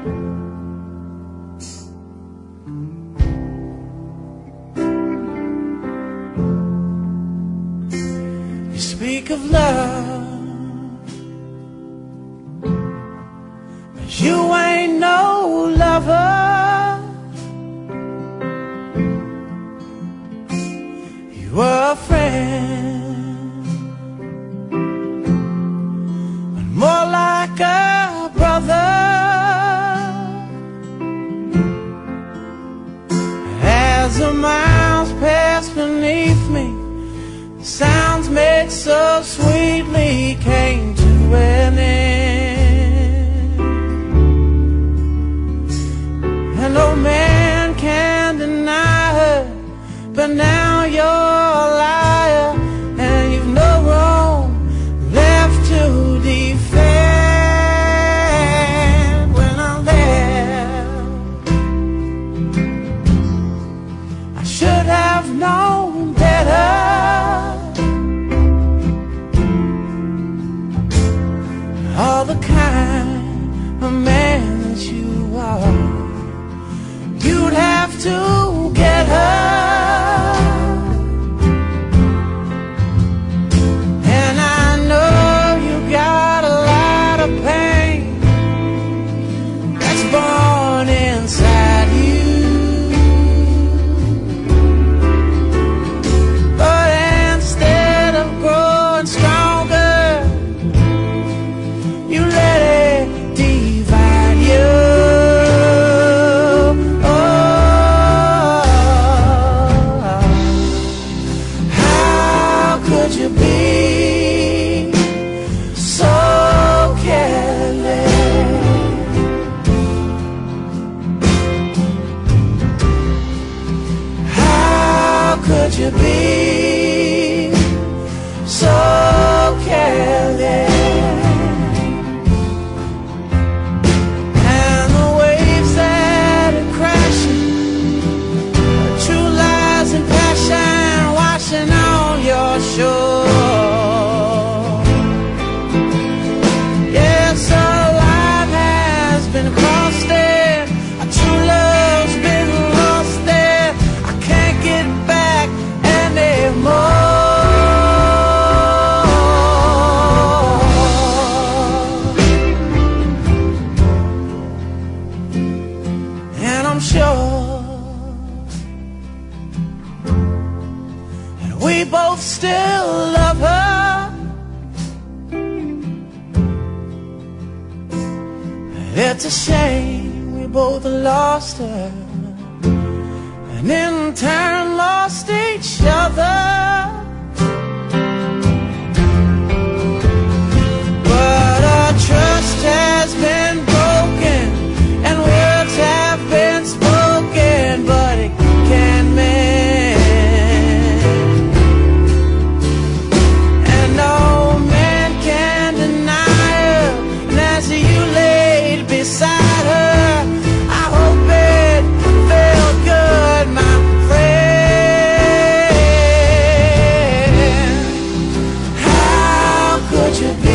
You speak of love, but you ain't no lover. You were a friend, but more like a brother. As the miles pass beneath me, the sounds made so sweetly came to an end. And no man can deny her, but now you're a liar, and you've no wrong left to defend. When I left, I should have known better. All the kind of man that you are, you'd have to get her. And I know you got a lot of pain that's born inside you. But instead of growing stronger, you let it divide you. How could you be so careless? How could you be so careless? And the waves that are crashing, true lies and passion washing on your shore. Yes, our life has been crossed there, our true love's been lost there. I can't get back anymore. And I'm sure that we both still love her. It's a shame we both lost her, and in turn lost each other. But our trust has been broken, and words have been spoken, but it can't mend. And no man can deny her, and as you laid beside her, I hope it felt good, my friend. How could you be